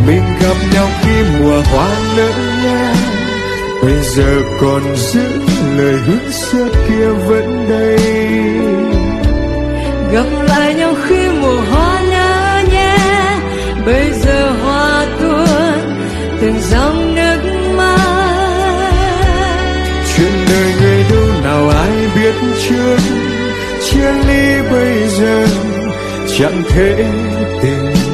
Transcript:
mình gặp nhau khi mùa hoa nở nhé. Bây giờ còn giữ lời hứa xưa kia vẫn đây. Gặp lại nhau khi mùa hoa nở nhé. Bây giờ hoa tuôn từng dòng nước mắt. Chuyện đời người đâu nào ai biết trước, chia ly bây giờ chẳng thể tìm